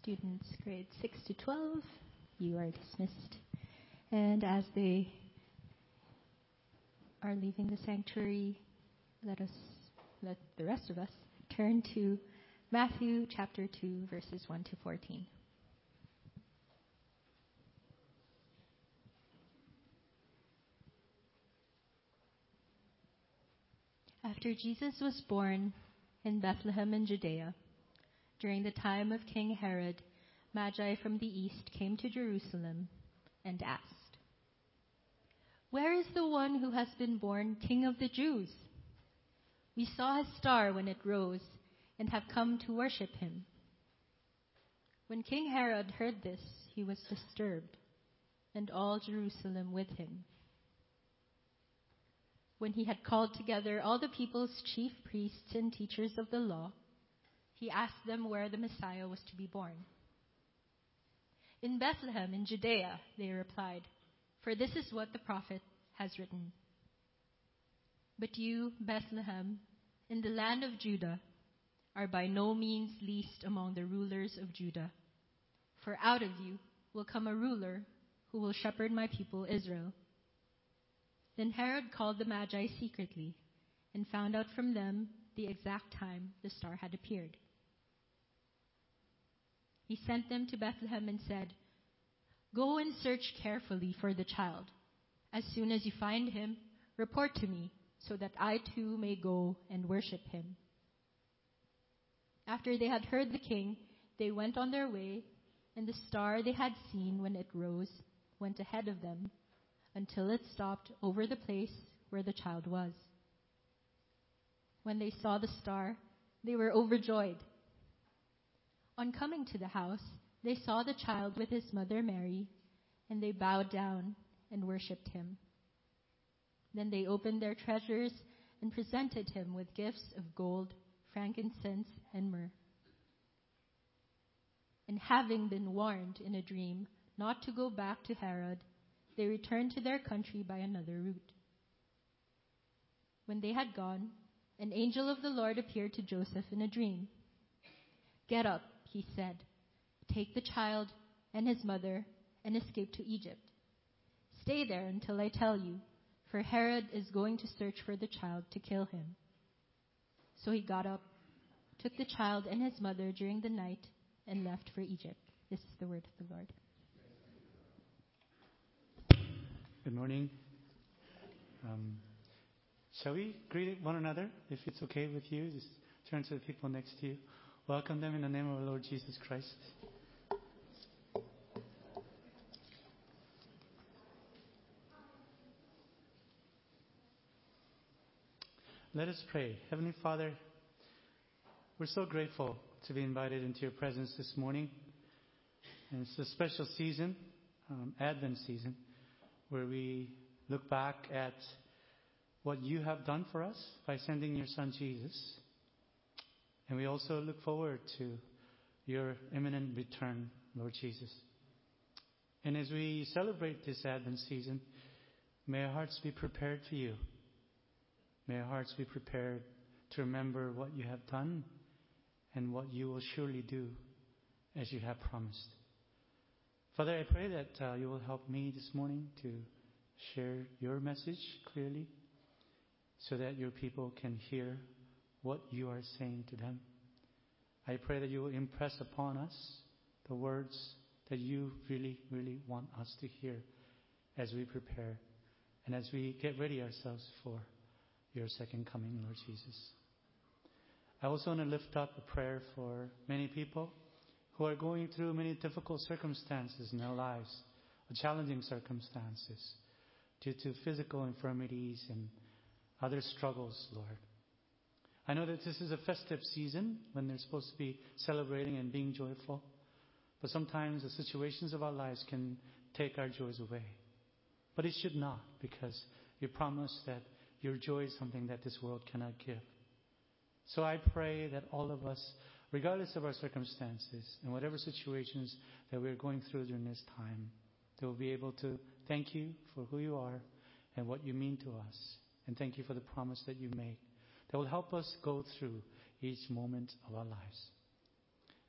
Students grades 6 to 12, you are dismissed. And as they are leaving the sanctuary, let the rest of us turn to Matthew chapter 2, verses 1 to 14. After Jesus was born in Bethlehem in Judea, during the time of King Herod, Magi from the east came to Jerusalem and asked, "Where is the one who has been born King of the Jews? We saw his star when it rose and have come to worship him." When King Herod heard this, he was disturbed, and all Jerusalem with him. When he had called together all the people's chief priests and teachers of the law, he asked them where the Messiah was to be born. "In Bethlehem in Judea," they replied, "for this is what the prophet has written. But you, Bethlehem, in the land of Judah, are by no means least among the rulers of Judah. For out of you will come a ruler who will shepherd my people Israel." Then Herod called the Magi secretly and found out from them the exact time the star had appeared. He sent them to Bethlehem and said, "Go and search carefully for the child. As soon as you find him, report to me, so that I too may go and worship him." After they had heard the king, they went on their way, and the star they had seen when it rose went ahead of them until it stopped over the place where the child was. When they saw the star, they were overjoyed. On coming to the house, they saw the child with his mother Mary, and they bowed down and worshipped him. Then they opened their treasures and presented him with gifts of gold, frankincense, and myrrh. And having been warned in a dream not to go back to Herod, they returned to their country by another route. When they had gone, an angel of the Lord appeared to Joseph in a dream. "Get up," he said, "take the child and his mother and escape to Egypt. Stay there until I tell you, for Herod is going to search for the child to kill him." So he got up, took the child and his mother during the night, and left for Egypt. This is the word of the Lord. Good morning. Shall we greet one another, if it's okay with you? Just turn to the people next to you. Welcome them in the name of our Lord Jesus Christ. Let us pray. Heavenly Father, we're so grateful to be invited into your presence this morning. And it's a special season, Advent season, where we look back at what you have done for us by sending your Son Jesus. And we also look forward to your imminent return, Lord Jesus. And as we celebrate this Advent season, may our hearts be prepared for you. May our hearts be prepared to remember what you have done and what you will surely do as you have promised. Father, I pray that you will help me this morning to share your message clearly so that your people can hear what you are saying to them. I pray that you will impress upon us the words that you really, really want us to hear as we prepare and as we get ready ourselves for your second coming, Lord Jesus. I also want to lift up a prayer for many people who are going through many difficult circumstances in their lives, challenging circumstances due to physical infirmities and other struggles, Lord. I know that this is a festive season when they're supposed to be celebrating and being joyful, but sometimes the situations of our lives can take our joys away. But it should not, because you promise that your joy is something that this world cannot give. So I pray that all of us, regardless of our circumstances and whatever situations that we're going through during this time, they will be able to thank you for who you are and what you mean to us. And thank you for the promise that you make that will help us go through each moment of our lives.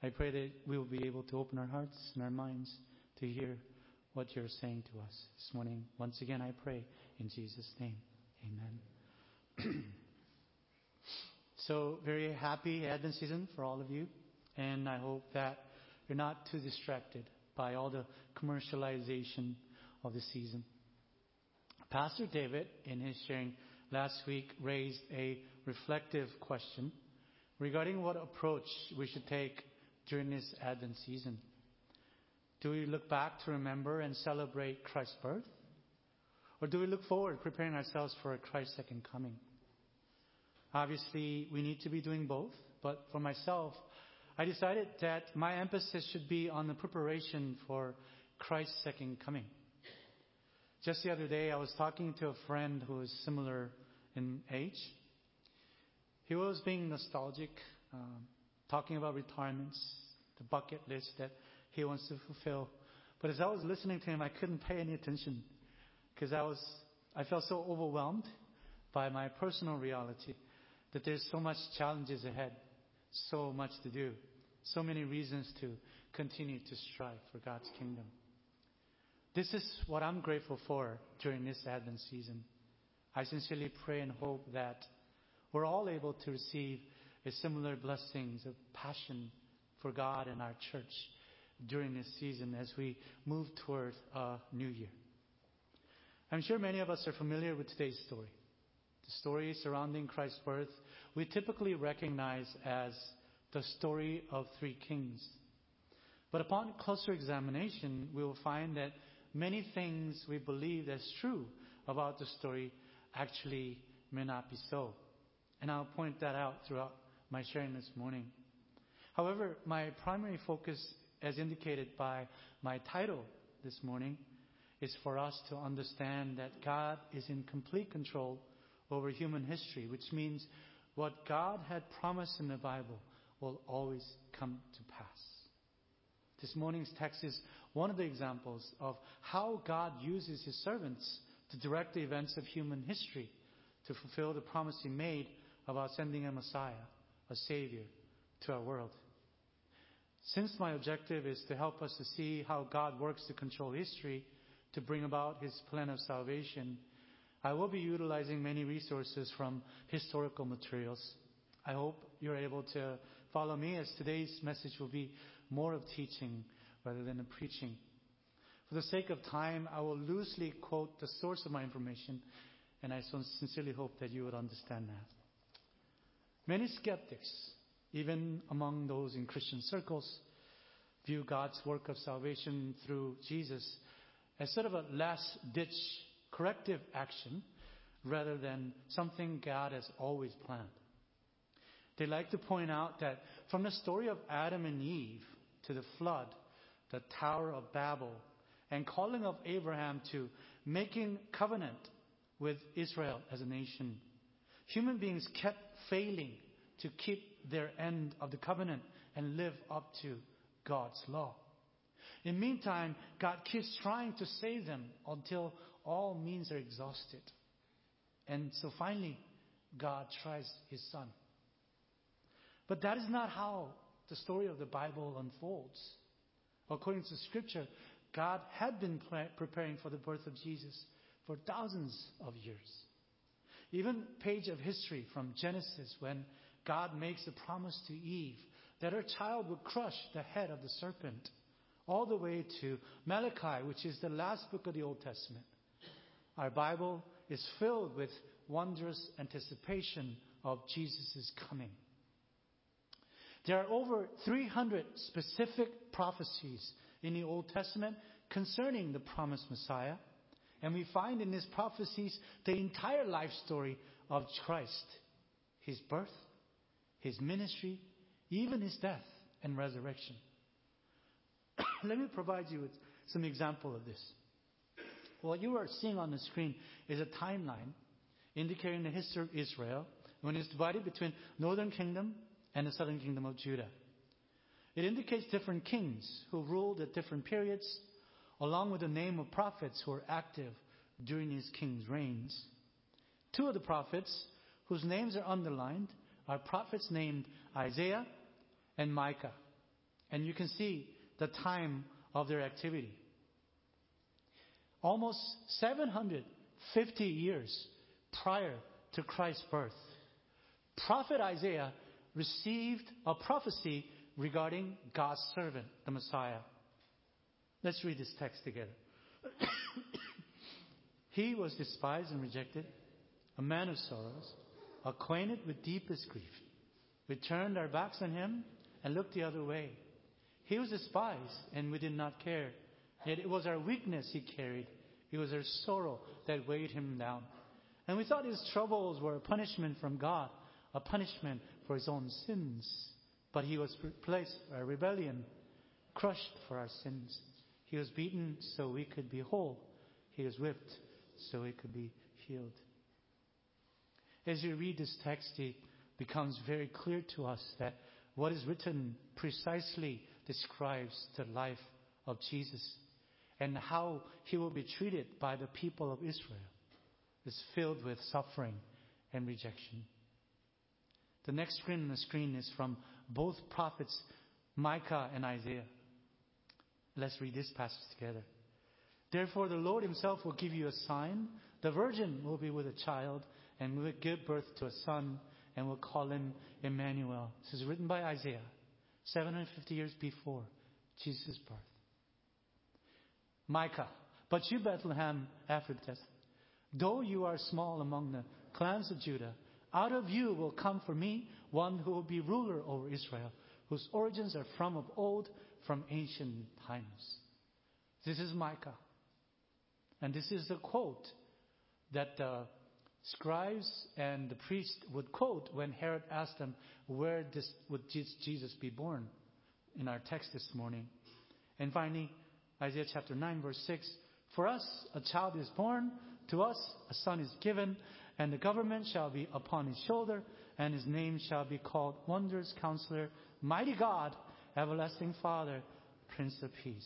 I pray that we will be able to open our hearts and our minds to hear what you're saying to us this morning. Once again, I pray in Jesus' name. Amen. So, very happy Advent season for all of you. And I hope that you're not too distracted by all the commercialization of the season. Pastor David, in his sharing last week, raised a reflective question regarding what approach we should take during this Advent season. Do we look back to remember and celebrate Christ's birth? Or do we look forward, preparing ourselves for Christ's second coming? Obviously, we need to be doing both. But for myself, I decided that my emphasis should be on the preparation for Christ's second coming. Just the other day, I was talking to a friend who is similar in age. He was being nostalgic, talking about retirements, the bucket list that he wants to fulfill. But as I was listening to him, I couldn't pay any attention because I felt so overwhelmed by my personal reality that there's so much challenges ahead, so much to do, so many reasons to continue to strive for God's kingdom. This is what I'm grateful for during this Advent season. I sincerely pray and hope that we're all able to receive a similar blessings of passion for God and our church during this season as we move toward a new year. I'm sure many of us are familiar with today's story. The story surrounding Christ's birth, we typically recognize as the story of three kings. But upon closer examination, we will find that many things we believe as true about the story actually may not be so. And I'll point that out throughout my sharing this morning. However, my primary focus, as indicated by my title this morning, is for us to understand that God is in complete control over human history, which means what God had promised in the Bible will always come to pass. This morning's text is one of the examples of how God uses His servants to direct the events of human history to fulfill the promise He made about sending a Messiah, a Savior, to our world. Since my objective is to help us to see how God works to control history to bring about His plan of salvation, I will be utilizing many resources from historical materials. I hope you're able to follow me, as today's message will be more of teaching rather than a preaching. For the sake of time, I will loosely quote the source of my information, and I sincerely hope that you would understand that. Many skeptics, even among those in Christian circles, view God's work of salvation through Jesus as sort of a last-ditch corrective action rather than something God has always planned. They like to point out that from the story of Adam and Eve to the flood, the Tower of Babel, and calling of Abraham to making covenant with Israel as a nation, human beings kept failing to keep their end of the covenant and live up to God's law. In the meantime, God keeps trying to save them until all means are exhausted. And so finally, God tries His Son. But that is not how the story of the Bible unfolds. According to Scripture, God had been preparing for the birth of Jesus for thousands of years. Even page of history from Genesis, when God makes a promise to Eve that her child would crush the head of the serpent, all the way to Malachi, which is the last book of the Old Testament. Our Bible is filled with wondrous anticipation of Jesus' coming. There are over 300 specific prophecies in the Old Testament concerning the promised Messiah. And we find in these prophecies the entire life story of Christ. His birth, His ministry, even His death and resurrection. Let me provide you with some example of this. What you are seeing on the screen is a timeline indicating the history of Israel when it's divided between northern kingdom and the southern kingdom of Judah. It indicates different kings who ruled at different periods, along with the name of prophets who were active during these kings' reigns. Two of the prophets whose names are underlined are prophets named Isaiah and Micah. And you can see the time of their activity. Almost 750 years prior to Christ's birth, Prophet Isaiah received a prophecy regarding God's servant, the Messiah. Let's read this text together. He was despised and rejected, a man of sorrows, acquainted with deepest grief. We turned our backs on him and looked the other way. He was despised, and we did not care. Yet it was our weakness he carried. It was our sorrow that weighed him down. And we thought his troubles were a punishment from God, a punishment for his own sins. But he was replaced by our rebellion, crushed for our sins. He was beaten so we could be whole. He was whipped so we could be healed. As you read this text, it becomes very clear to us that what is written precisely describes the life of Jesus and how he will be treated by the people of Israel. It's filled with suffering and rejection. The next screen on the screen is from both prophets, Micah and Isaiah. Let's read this passage together. Therefore the Lord himself will give you a sign. The virgin will be with a child and will give birth to a son and will call him Emmanuel. This is written by Isaiah, 750 years before Jesus' birth. Micah, but you, Bethlehem Ephrathah, though you are small among the clans of Judah, out of you will come for me one who will be ruler over Israel, whose origins are from of old, from ancient times. This is Micah. And this is the quote that the scribes and the priests would quote when Herod asked them, where would Jesus be born? In our text this morning. And finally, Isaiah chapter 9 verse 6. For us a child is born, to us a son is given, and the government shall be upon his shoulder, and his name shall be called Wondrous Counselor, Mighty God, Everlasting Father, Prince of Peace.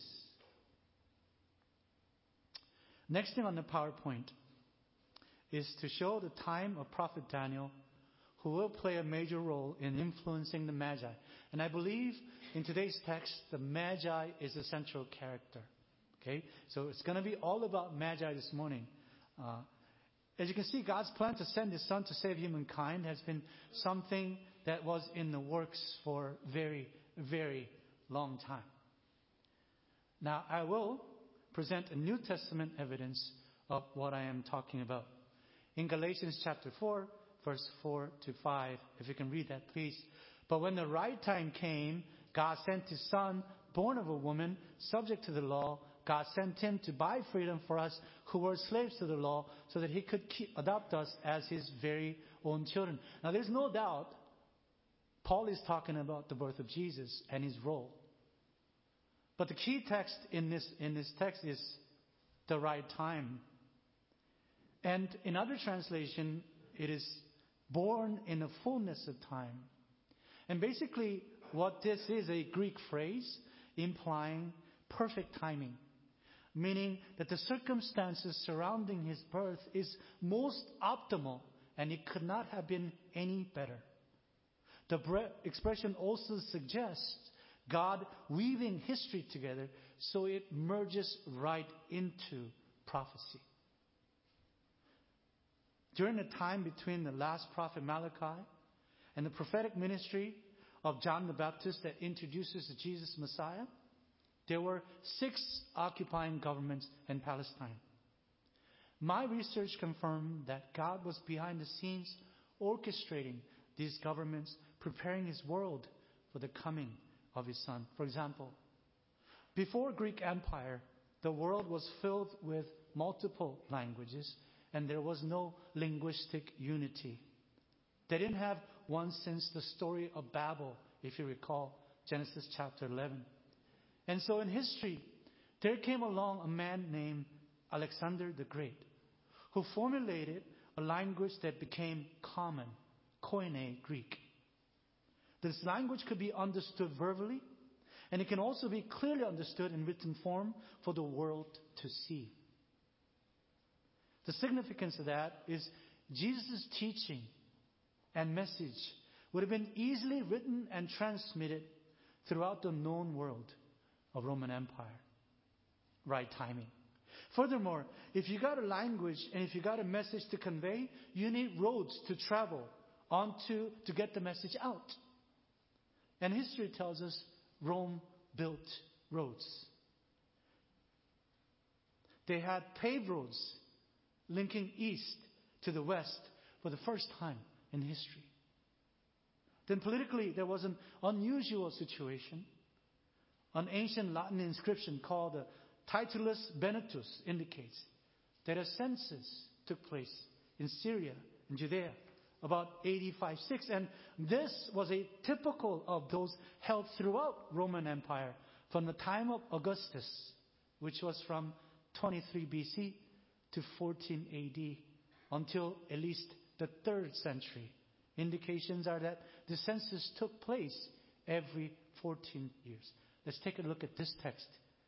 Next thing on the PowerPoint is to show the time of Prophet Daniel, who will play a major role in influencing the Magi. And I believe in today's text, the Magi is a central character. Okay, so it's going to be all about Magi this morning. As you can see, God's plan to send his son to save humankind has been something that was in the works for a very, very long time. Now, I will present a New Testament evidence of what I am talking about. In Galatians chapter 4, verse 4 to 5, if you can read that, please. But when the right time came, God sent his son, born of a woman, subject to the law. God sent him to buy freedom for us who were slaves to the law, so that he could adopt us as his very own children. Now, there's no doubt Paul is talking about the birth of Jesus and his role. But the key text in this text is the right time. And in other translation, it is born in the fullness of time. And basically, what this is a Greek phrase implying perfect timing, meaning that the circumstances surrounding his birth is most optimal, and it could not have been any better. The expression also suggests God weaving history together so it merges right into prophecy. During the time between the last prophet Malachi and the prophetic ministry of John the Baptist that introduces the Jesus Messiah, there were 6 occupying governments in Palestine. My research confirmed that God was behind the scenes orchestrating these governments, preparing his world for the coming of his son. For example, before Greek Empire, the world was filled with multiple languages, and there was no linguistic unity. They didn't have one since the story of Babel, if you recall, Genesis chapter 11. And so in history, there came along a man named Alexander the Great, who formulated a language that became common, Koine Greek. This language could be understood verbally, and it can also be clearly understood in written form for the world to see. The significance of that is Jesus' teaching and message would have been easily written and transmitted throughout the known world of Roman Empire. Right timing. Furthermore, if you got a language and if you got a message to convey, you need roads to travel onto to get the message out. And history tells us Rome built roads. They had paved roads linking east to the west for the first time in history. Then politically, there was an unusual situation. An ancient Latin inscription called the Titulus Benetus indicates that a census took place in Syria and Judea about AD 5-6. And this was a typical of those held throughout Roman Empire from the time of Augustus, which was from 23 BC to 14 AD until at least the 3rd century. Indications are that the census took place every 14 years. Let's take a look at this text.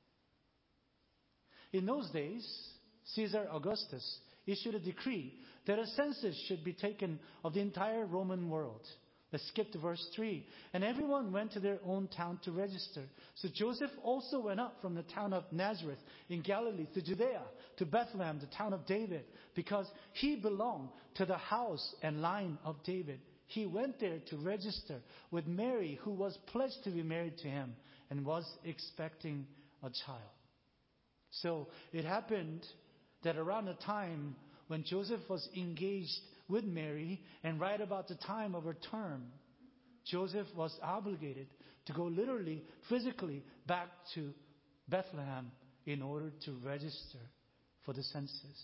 In those days, Caesar Augustus issued a decree that a census should be taken of the entire Roman world. Let's skip to verse 3. And everyone went to their own town to register. So Joseph also went up from the town of Nazareth in Galilee to Judea, to Bethlehem, the town of David, because he belonged to the house and line of David. He went there to register with Mary, who was pledged to be married to him and was expecting a child. So it happened that around the time when Joseph was engaged with Mary, and right about the time of her term, Joseph was obligated to go literally, physically back to Bethlehem in order to register for the census.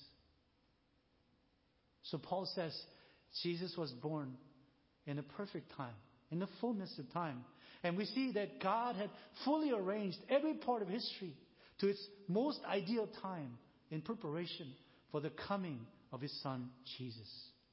So Paul says Jesus was born in a perfect time, in the fullness of time. And we see that God had fully arranged every part of history to its most ideal time in preparation for the coming of His Son, Jesus.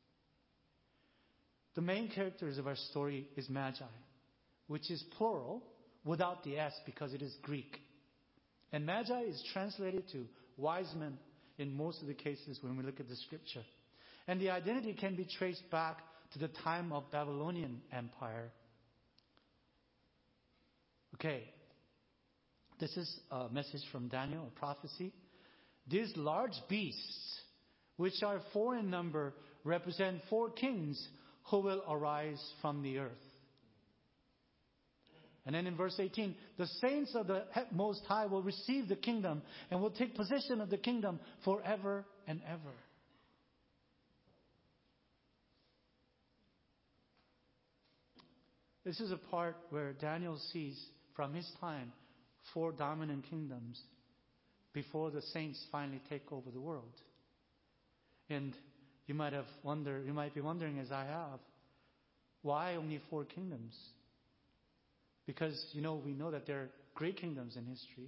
The main characters of our story is Magi, which is plural without the S because it is Greek. And Magi is translated to wise men in most of the cases when we look at the scripture. And the identity can be traced back to the time of Babylonian Empire. Okay, this is a message from Daniel, a prophecy. These large beasts, which are 4 in number, represent 4 kings who will arise from the earth. And then in verse 18, the saints of the Most High will receive the kingdom and will take possession of the kingdom forever and ever. This is a part where Daniel sees from his time 4 dominant kingdoms before the saints finally take over the world. And you might be wondering, as I have, why only 4 kingdoms? Because, we know that there are great kingdoms in history.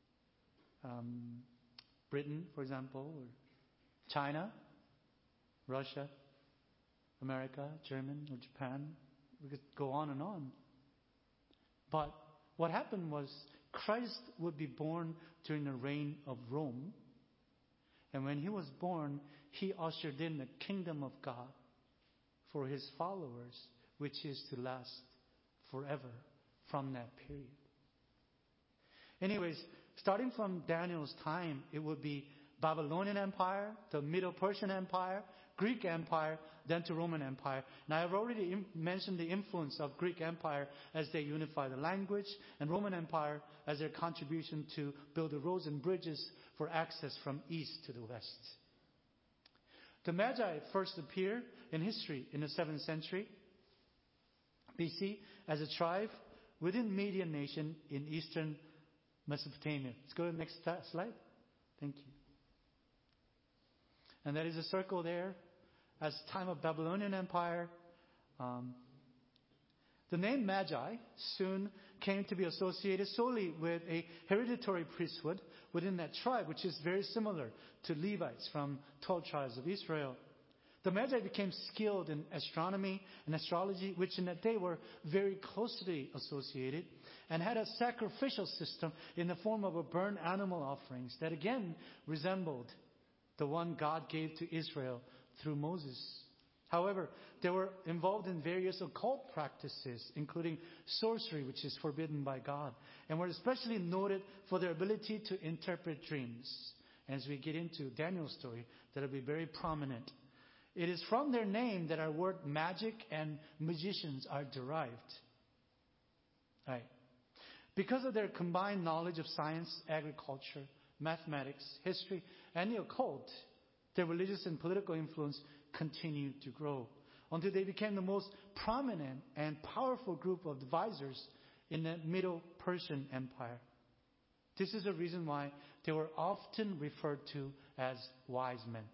Britain, for example, or China, Russia, America, Germany, or Japan. We could go on and on. But what happened was Christ would be born during the reign of Rome. And when He was born, He ushered in the kingdom of God for His followers, which is to last forever from that period. Anyways, starting from Daniel's time, it would be Babylonian Empire, the Middle Persian Empire, Greek Empire, then to Roman Empire. Now, I've already mentioned the influence of Greek Empire as they unify the language, and Roman Empire as their contribution to build the roads and bridges for access from east to the west. The Magi first appear in history in the 7th century BC as a tribe within Median nation in eastern Mesopotamia. Let's go to the next slide. Thank you. And that is a circle there. As time of Babylonian Empire, the name Magi soon came to be associated solely with a hereditary priesthood within that tribe, which is very similar to Levites from 12 tribes of Israel. The Magi became skilled in astronomy and astrology, which in that day were very closely associated, and had a sacrificial system in the form of a burnt animal offerings that again resembled the one God gave to Israel through Moses. However, they were involved in various occult practices, including sorcery, which is forbidden by God, and were especially noted for their ability to interpret dreams. As we get into Daniel's story, that will be very prominent. It is from their name that our word magic and magicians are derived. Right. Because of their combined knowledge of science, agriculture, mathematics, history, and the occult, their religious and political influence continued to grow until they became the most prominent and powerful group of advisors in the Middle Persian Empire. This is the reason why they were often referred to as wise men.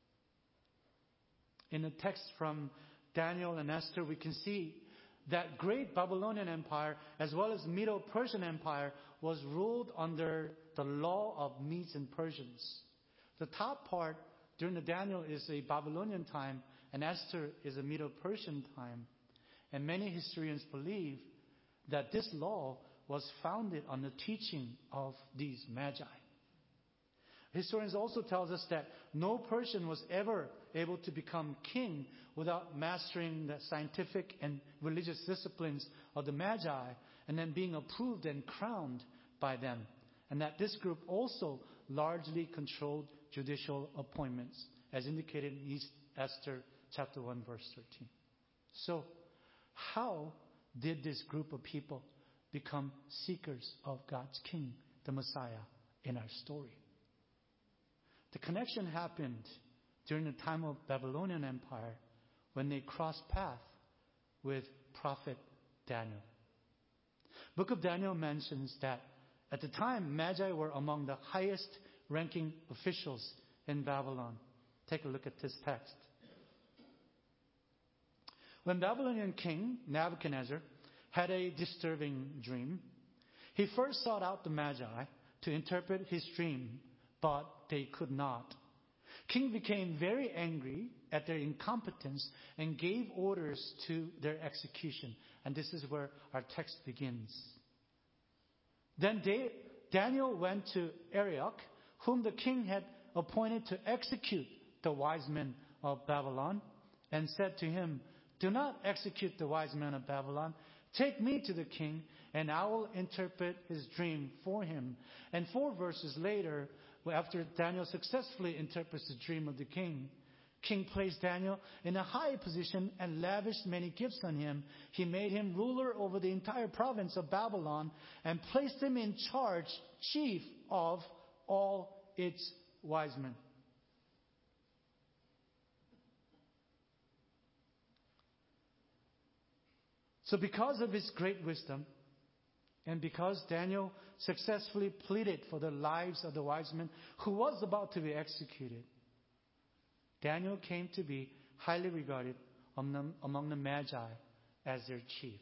In the text from Daniel and Esther, we can see that great Babylonian Empire as well as Middle Persian Empire was ruled under the law of Medes and Persians. The top part during the Daniel is a Babylonian time, and Esther is a Middle Persian time. And many historians believe that this law was founded on the teaching of these magi. Historians also tell us that no Persian was ever able to become king without mastering the scientific and religious disciplines of the magi and then being approved and crowned by them. And that this group also largely controlled judicial appointments, as indicated in Esther chapter 1, verse 13. So, how did this group of people become seekers of God's King, the Messiah, in our story? The connection happened during the time of Babylonian Empire when they crossed paths with prophet Daniel. Book of Daniel mentions that at the time, Magi were among the highest ranking officials in Babylon. Take a look at this text. When Babylonian king Nebuchadnezzar had a disturbing dream, he first sought out the Magi to interpret his dream, but they could not. King became very angry at their incompetence and gave orders to their execution. And this is where our text begins. Then Daniel went to Arioch, whom the king had appointed to execute the wise men of Babylon, and said to him, "Do not execute the wise men of Babylon. Take me to the king, and I will interpret his dream for him." And 4 verses later, after Daniel successfully interprets the dream of the king placed Daniel in a high position and lavished many gifts on him. He made him ruler over the entire province of Babylon and placed him in charge, chief of all its wise men. So because of his great wisdom, and because Daniel successfully pleaded for the lives of the wise men who was about to be executed, Daniel came to be highly regarded among the Magi as their chief.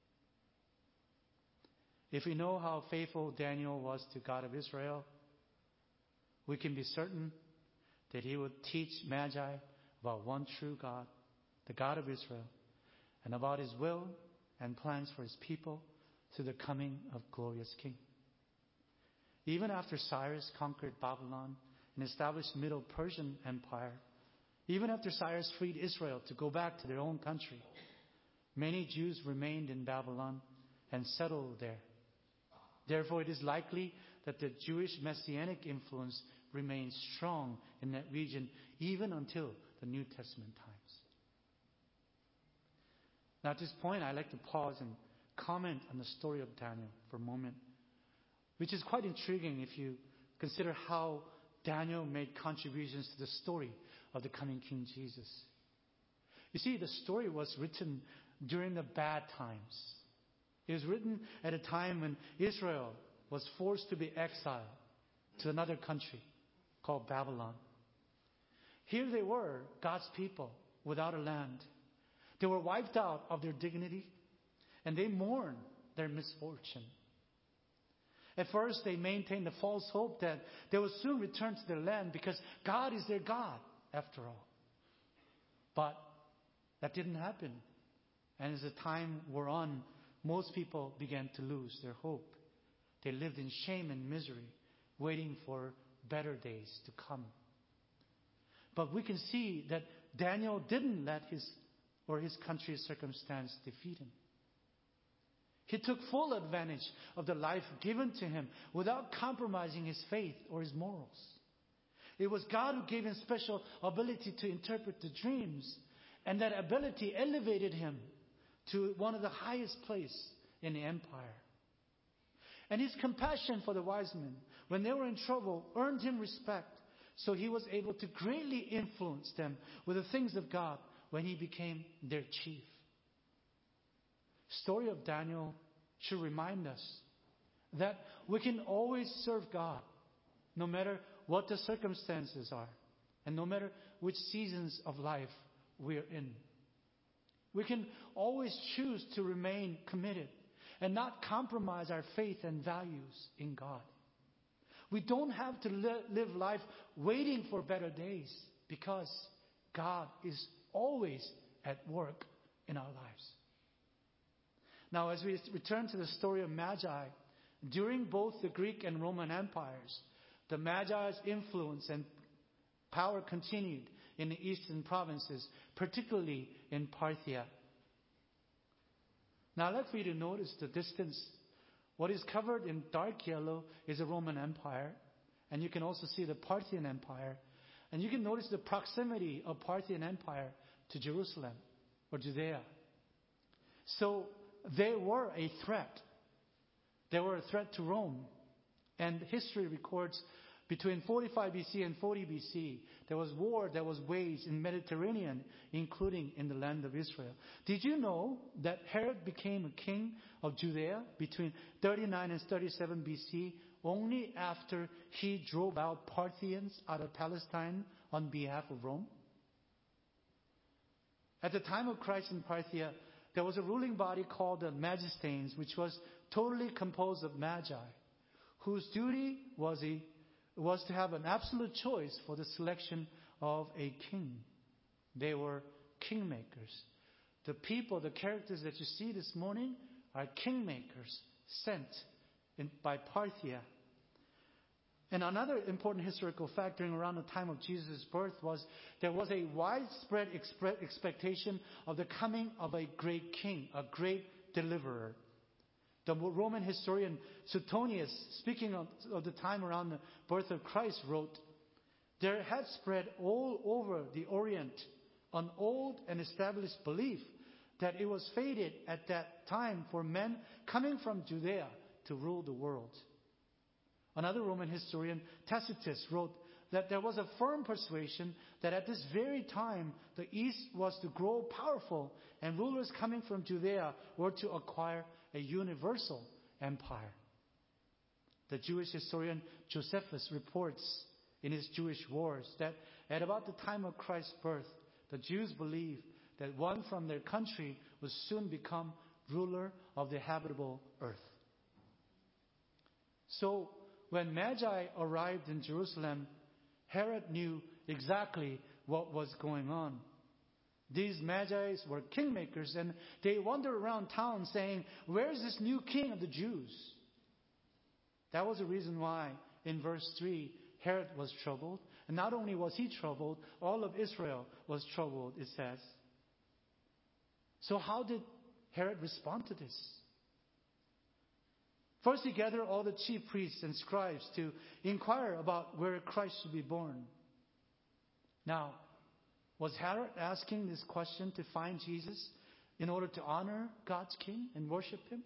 If we know how faithful Daniel was to God of Israel, we can be certain that he would teach Magi about one true God, the God of Israel, and about his will and plans for his people to the coming of glorious King. Even after Cyrus conquered Babylon and established Middle Persian Empire, even after Cyrus freed Israel to go back to their own country, many Jews remained in Babylon and settled there. Therefore, it is likely that the Jewish messianic influence remained strong in that region even until the New Testament times. Now, at this point, I'd like to pause and comment on the story of Daniel for a moment, which is quite intriguing if you consider how Daniel made contributions to the story of the coming King Jesus. You see, the story was written during the bad times. It was written at a time when Israel was forced to be exiled to another country called Babylon. Here they were, God's people, without a land. They were wiped out of their dignity, and they mourned their misfortune. At first, they maintained the false hope that they would soon return to their land because God is their God, after all. But that didn't happen. And as the time wore on, most people began to lose their hope. They lived in shame and misery, waiting for better days to come. But we can see that Daniel didn't let his country's circumstance defeat him. He took full advantage of the life given to him without compromising his faith or his morals. It was God who gave him special ability to interpret the dreams, and that ability elevated him to one of the highest places in the empire. And his compassion for the wise men, when they were in trouble, earned him respect, so he was able to greatly influence them with the things of God when he became their chief. Story of Daniel should remind us that we can always serve God no matter what the circumstances are and no matter which seasons of life we're in. We can always choose to remain committed and not compromise our faith and values in God. We don't have to live life waiting for better days, because God is always at work in our lives. Now, as we return to the story of Magi, during both the Greek and Roman empires, the Magi's influence and power continued in the eastern provinces, particularly in Parthia. Now, I'd like for you to notice the distance. What is covered in dark yellow is the Roman Empire, and you can also see the Parthian Empire. And you can notice the proximity of Parthian Empire to Jerusalem or Judea. So they were a threat. They were a threat to Rome. And history records between 45 BC and 40 BC, there was war that was waged in Mediterranean, including in the land of Israel. Did you know that Herod became a king of Judea between 39 and 37 BC only after he drove out Parthians out of Palestine on behalf of Rome? At the time of Christ in Parthia, there was a ruling body called the Magistanes, which was totally composed of Magi, whose duty was to have an absolute choice for the selection of a king. They were kingmakers. The people, the characters that you see this morning are kingmakers sent by Parthia. And another important historical fact during around the time of Jesus' birth was there was a widespread expectation of the coming of a great king, a great deliverer. The Roman historian Suetonius, speaking of the time around the birth of Christ, wrote, "There had spread all over the Orient an old and established belief that it was fated at that time for men coming from Judea to rule the world." Another Roman historian, Tacitus, wrote that there was a firm persuasion that at this very time the East was to grow powerful and rulers coming from Judea were to acquire a universal empire. The Jewish historian Josephus reports in his Jewish Wars that at about the time of Christ's birth, the Jews believed that one from their country would soon become ruler of the habitable earth. So, when Magi arrived in Jerusalem, Herod knew exactly what was going on. These Magi were kingmakers, and they wandered around town saying, "Where is this new king of the Jews?" That was the reason why, in verse 3, Herod was troubled. And not only was he troubled, all of Israel was troubled, it says. So how did Herod respond to this? First, he gathered all the chief priests and scribes to inquire about where Christ should be born. Now, was Herod asking this question to find Jesus in order to honor God's king and worship him?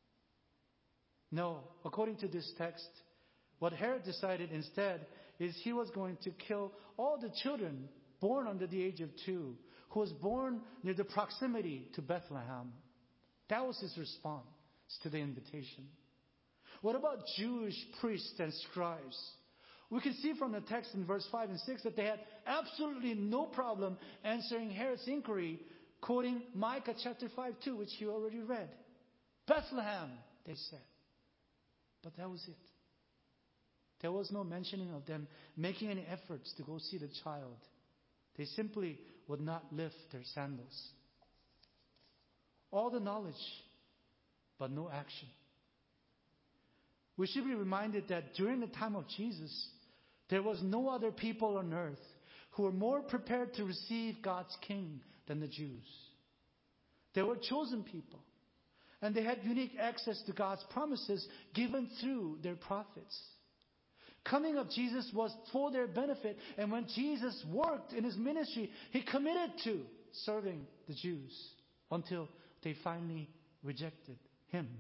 No. According to this text, what Herod decided instead is he was going to kill all the children born under the age of 2, who was born near the proximity to Bethlehem. That was his response to the invitation. What about Jewish priests and scribes? We can see from the text in verse 5 and 6 that they had absolutely no problem answering Herod's inquiry, quoting Micah chapter 5:2, which you already read. Bethlehem, they said. But that was it. There was no mentioning of them making any efforts to go see the child. They simply would not lift their sandals. All the knowledge, but no action. We should be reminded that during the time of Jesus, there was no other people on earth who were more prepared to receive God's king than the Jews. They were chosen people, and they had unique access to God's promises given through their prophets. Coming of Jesus was for their benefit, and when Jesus worked in his ministry, he committed to serving the Jews until they finally rejected him.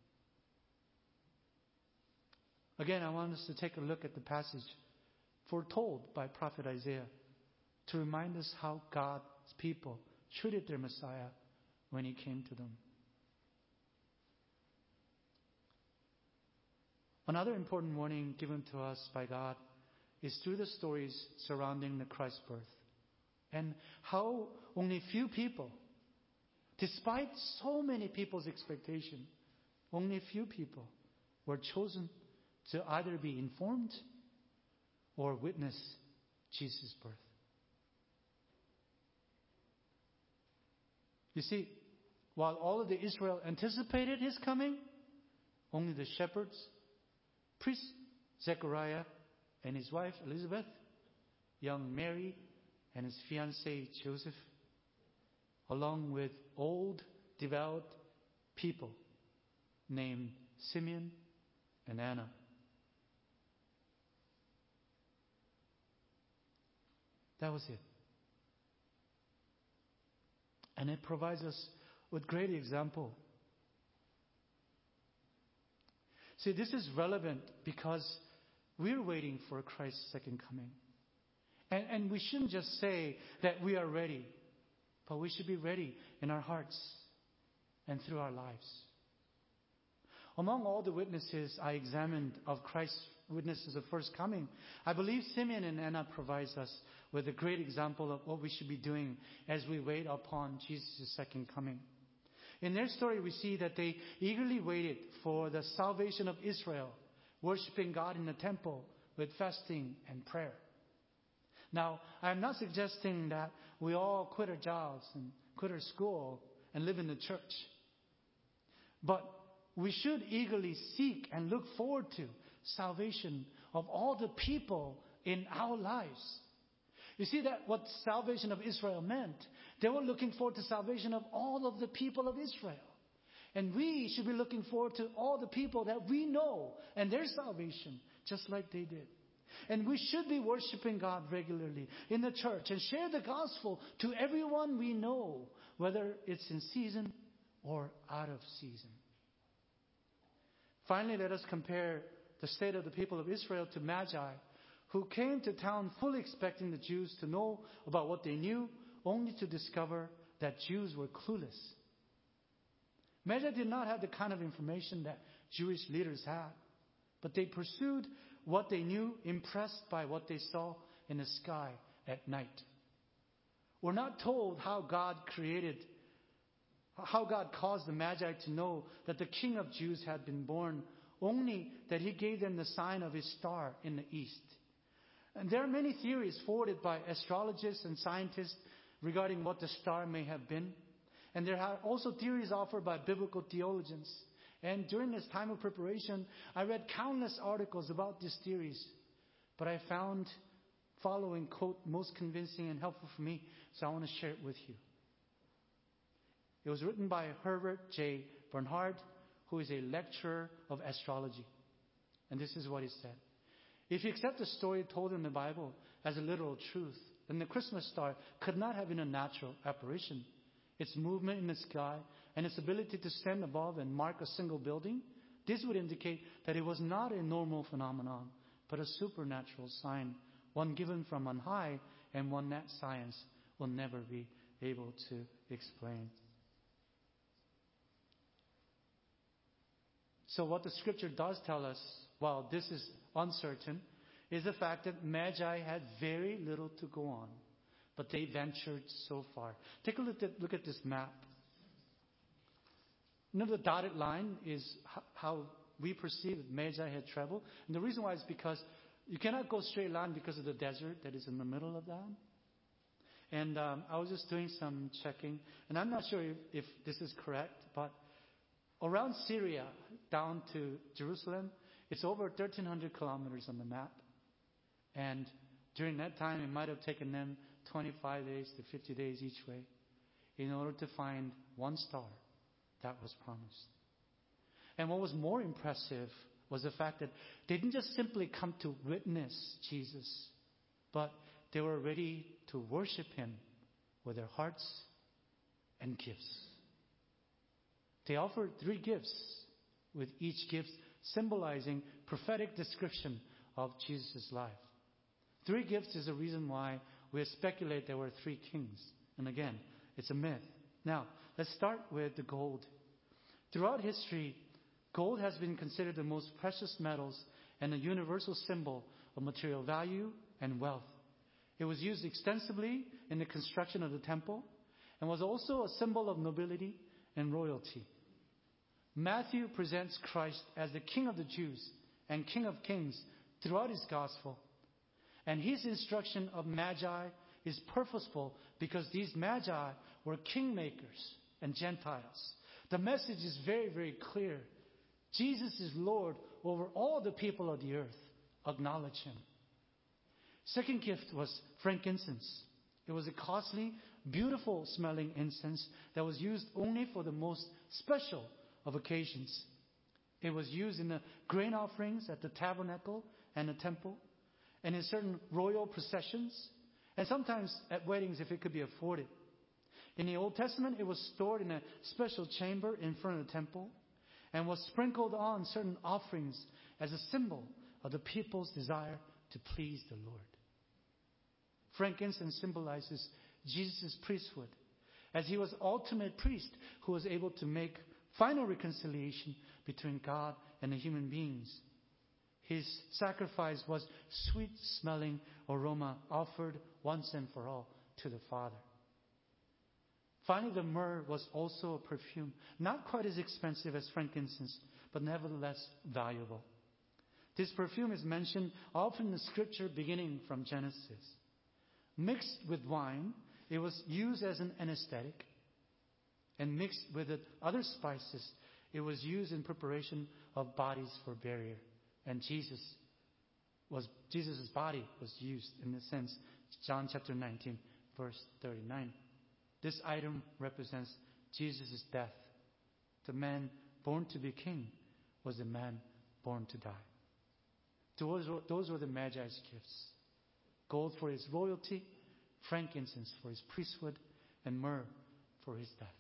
Again, I want us to take a look at the passage foretold by prophet Isaiah to remind us how God's people treated their Messiah when he came to them. Another important warning given to us by God is through the stories surrounding the Christ's birth, and how only few people, despite so many people's expectation, only few people were chosen to either be informed or witness Jesus' birth. You see, while all of the Israel anticipated his coming, only the shepherds, priest Zechariah and his wife Elizabeth, young Mary and his fiancé Joseph, along with old devout people named Simeon and Anna. That was it. And it provides us with great example. See, this is relevant because we're waiting for Christ's second coming. And we shouldn't just say that we are ready, but we should be ready in our hearts and through our lives. Among all the witnesses I examined of Christ's witnesses of first coming, I believe Simeon and Anna provides us with a great example of what we should be doing as we wait upon Jesus' second coming. In their story, we see that they eagerly waited for the salvation of Israel, worshiping God in the temple with fasting and prayer. Now, I'm not suggesting that we all quit our jobs and quit our school and live in the church. But we should eagerly seek and look forward to salvation of all the people in our lives. You see that what salvation of Israel meant? They were looking forward to salvation of all of the people of Israel. And we should be looking forward to all the people that we know and their salvation, just like they did. And we should be worshiping God regularly in the church and share the gospel to everyone we know, whether it's in season or out of season. Finally, let us compare the state of the people of Israel to Magi, who came to town fully expecting the Jews to know about what they knew, only to discover that Jews were clueless. Magi did not have the kind of information that Jewish leaders had, but they pursued what they knew, impressed by what they saw in the sky at night. We're not told how God caused the Magi to know that the King of Jews had been born, only that he gave them the sign of his star in the east. And there are many theories forwarded by astrologists and scientists regarding what the star may have been. And there are also theories offered by biblical theologians. And during this time of preparation, I read countless articles about these theories. But I found following quote most convincing and helpful for me, so I want to share it with you. It was written by Herbert J. Bernhard, who is a lecturer of astrology. And this is what he said. If you accept the story told in the Bible as a literal truth, then the Christmas star could not have been a natural apparition. Its movement in the sky and its ability to stand above and mark a single building, this would indicate that it was not a normal phenomenon, but a supernatural sign, one given from on high and one that science will never be able to explain. So what the scripture does tell us, while this is uncertain, is the fact that Magi had very little to go on, but they ventured so far. Take a look at this map. You know, the dotted line is how we perceive Magi had traveled. And the reason why is because you cannot go straight line because of the desert that is in the middle of that. And I was just doing some checking, and I'm not sure if this is correct, but around Syria down to Jerusalem, it's over 1,300 kilometers on the map. And During that time, it might have taken them 25 days to 50 days each way in order to find one star that was promised. And what was more impressive was the fact that they didn't just simply come to witness Jesus, but they were ready to worship Him with their hearts and gifts. They offered 3 gifts, with each gift symbolizing prophetic description of Jesus' life. 3 gifts is the reason why we speculate there were 3 kings. And again, it's a myth. Now, let's start with the gold. Throughout history, gold has been considered the most precious metals and a universal symbol of material value and wealth. It was used extensively in the construction of the temple and was also a symbol of nobility and royalty. Matthew presents Christ as the King of the Jews and King of Kings throughout his gospel. And his instruction of magi is purposeful because these magi were kingmakers and Gentiles. The message is very, very clear. Jesus is Lord over all the people of the earth. Acknowledge Him. Second gift was frankincense. It was a costly, beautiful smelling incense that was used only for the most special of occasions. It was used in the grain offerings at the tabernacle and the temple, and in certain royal processions, and sometimes at weddings if it could be afforded. In the Old Testament, it was stored in a special chamber in front of the temple and was sprinkled on certain offerings as a symbol of the people's desire to please the Lord. Frankincense symbolizes Jesus' priesthood, as He was ultimate priest who was able to make final reconciliation between God and the human beings. His sacrifice was sweet-smelling aroma offered once and for all to the Father. Finally, the myrrh was also a perfume, not quite as expensive as frankincense, but nevertheless valuable. This perfume is mentioned often in the scripture beginning from Genesis. Mixed with wine, it was used as an anesthetic. And mixed with other spices, it was used in preparation of bodies for burial. And Jesus' body was used in this sense. John chapter 19, verse 39. This item represents Jesus' death. The man born to be king was the man born to die. Those were the Magi's gifts. Gold for his royalty, frankincense for his priesthood, and myrrh for his death.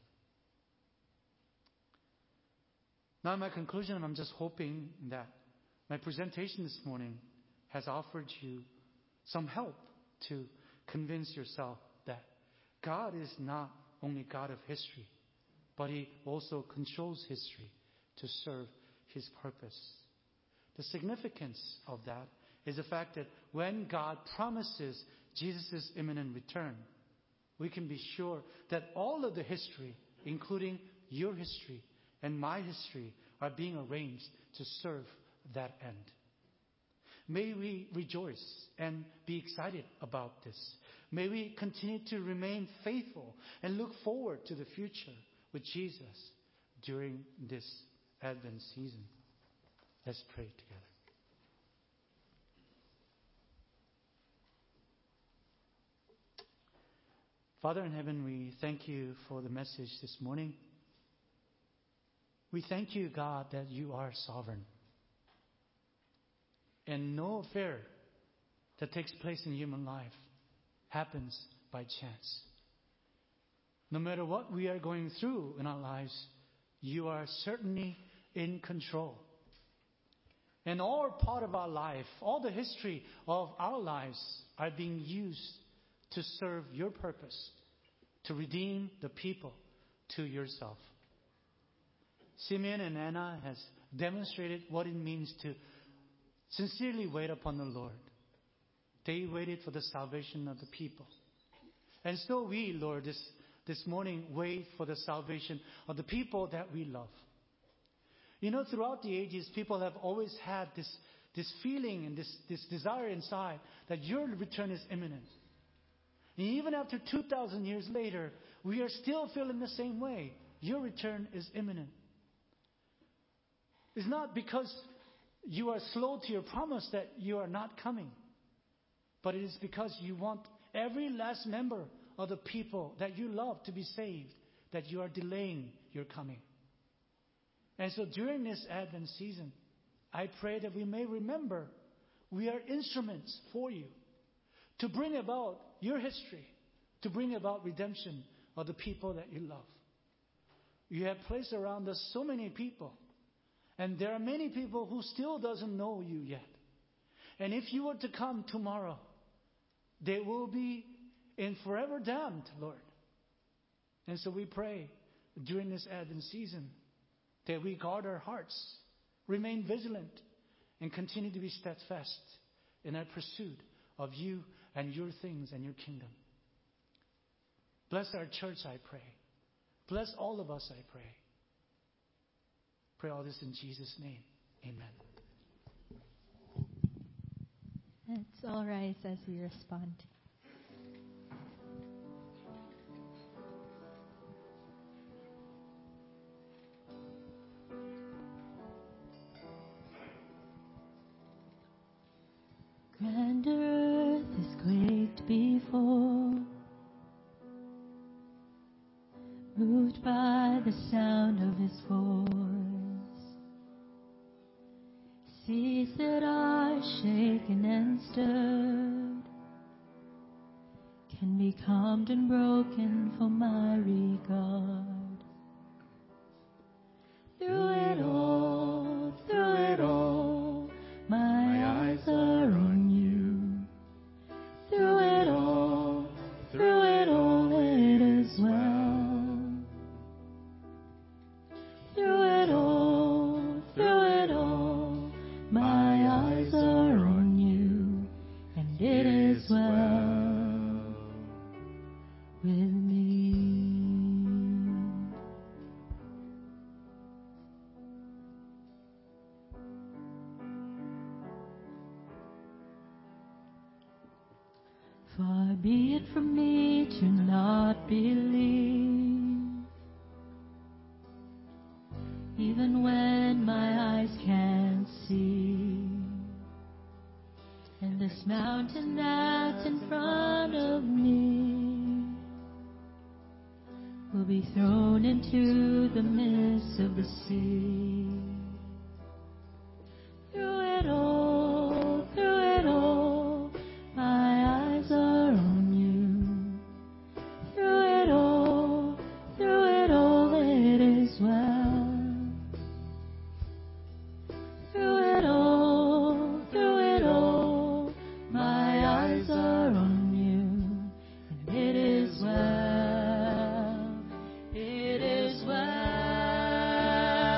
Now in my conclusion, I'm just hoping that my presentation this morning has offered you some help to convince yourself that God is not only God of history, but He also controls history to serve His purpose. The significance of that is the fact that when God promises Jesus' imminent return, we can be sure that all of the history, including your history and my history, are being arranged to serve that end. May we rejoice and be excited about this. May we continue to remain faithful and look forward to the future with Jesus during this Advent season. Let's pray together. Father in heaven, we thank you for the message this morning. We thank you, God, that you are sovereign. And no affair that takes place in human life happens by chance. No matter what we are going through in our lives, you are certainly in control. And all part of our life, all the history of our lives are being used to serve your purpose, to redeem the people to yourself. Simeon and Anna has demonstrated what it means to sincerely wait upon the Lord. They waited for the salvation of the people. And so we, Lord, this morning wait for the salvation of the people that we love. You know, throughout the ages, people have always had this feeling and this desire inside that your return is imminent. And even after 2,000 years later, we are still feeling the same way. Your return is imminent. It's not because you are slow to your promise that you are not coming. but it is because you want every last member of the people that you love to be saved that you are delaying your coming. And so during this Advent season, I pray that we may remember we are instruments for you to bring about your history, to bring about redemption of the people that you love. You have placed around us so many people, and there are many people who still doesn't know you yet. And if you were to come tomorrow, they will be in forever damned, Lord. And so we pray during this Advent season that we guard our hearts, remain vigilant, and continue to be steadfast in our pursuit of you and your things and your kingdom. Bless our church, I pray. Bless all of us, I pray. Pray all this in Jesus' name. Amen. Let's all rise as we respond. Grand earth is quaked before, moved by the sound of his voice. Seas that are shaken and stirred can be calmed and broken for my regard. Through it all, my eyes are on you. Through it all, it is well. Through it all, my eyes are on you, and it is well with me. Far be it from me to not believe, even when my eyes can't see. And this mountain that's in front of me will be thrown into the midst of the sea. Through it all, my eyes are on you. Through it all, it is well. Through it all, my eyes are on you, and it is well. It is well.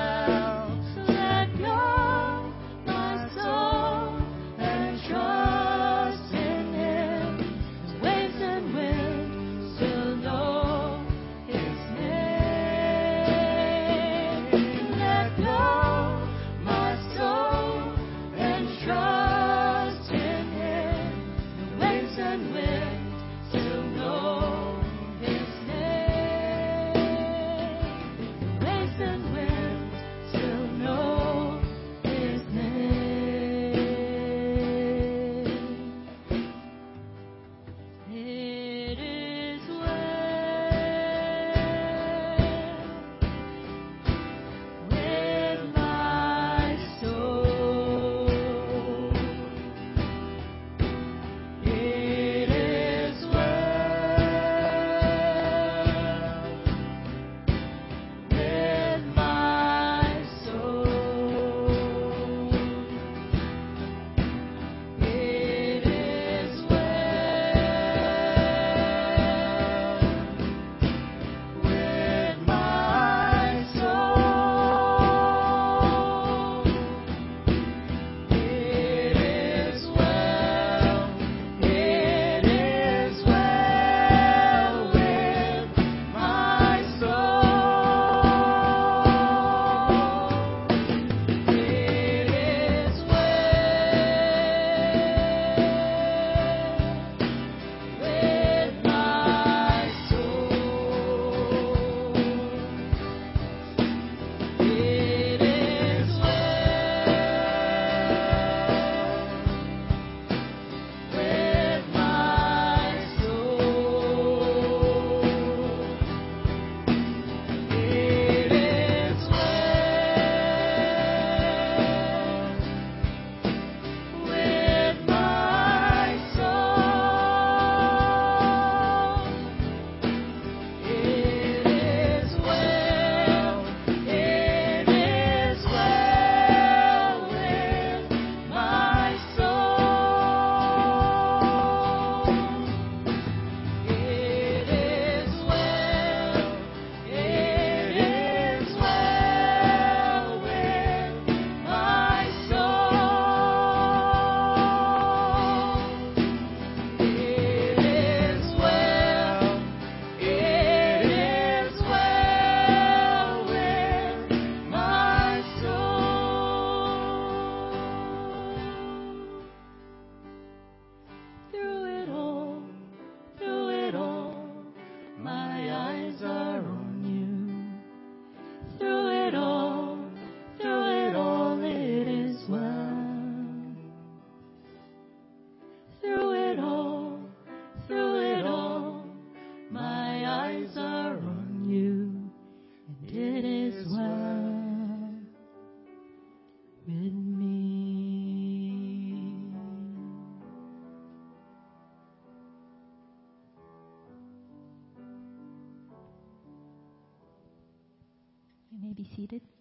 be seated.